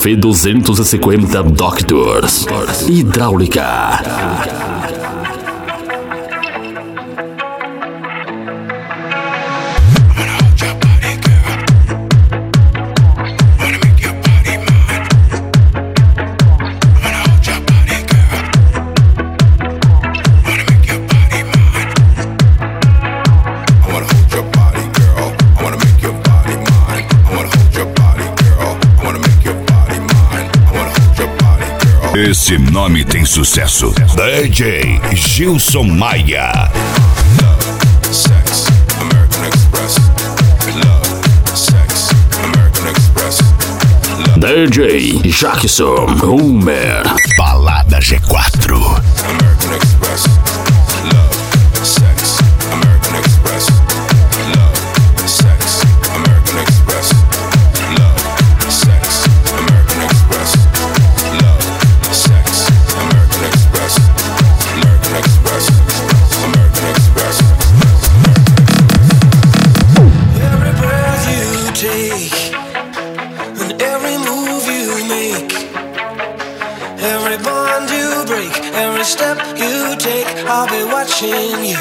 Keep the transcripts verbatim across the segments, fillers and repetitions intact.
F duzentos e cinquenta Doctors. Hidráulica. Esse nome tem sucesso. D J Gilson Maia. Love, sex, American Express. Love, sex, American Express. Love, D J Jackson Homer. Balada G quatro. American Express. Love, sex, American Express. Love, sex, American Express. Love, sex, American Express. Love, sex, American Express. American Express. American Express. Every breath you take and every move you make, every bond you break, every step you take, I'll be watching you.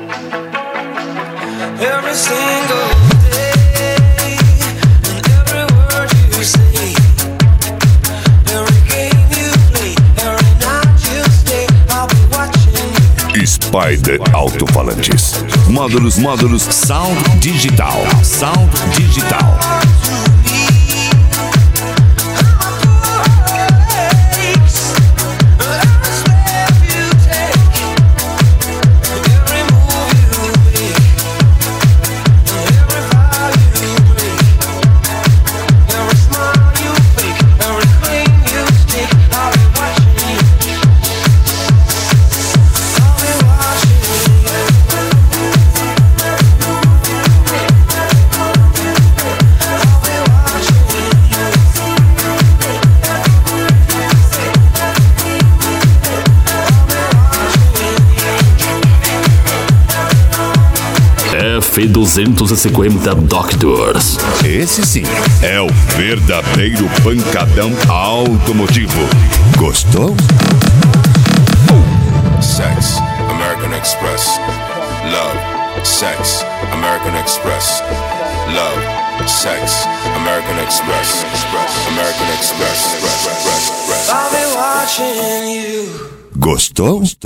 Every single day and every word you say, every game you play, every night you stay, I'll be watching you. Spider Alto-Falantes. Módulos, módulos Sound Digital. Sound Digital. F duzentos e cinquenta Doctors. Esse sim é o verdadeiro pancadão automotivo. Gostou? Sex, American Express. Love, sex, American Express. Love, sex, American Express. Express, American Express. Express, Express, Express. I'll be watching you. Gostou?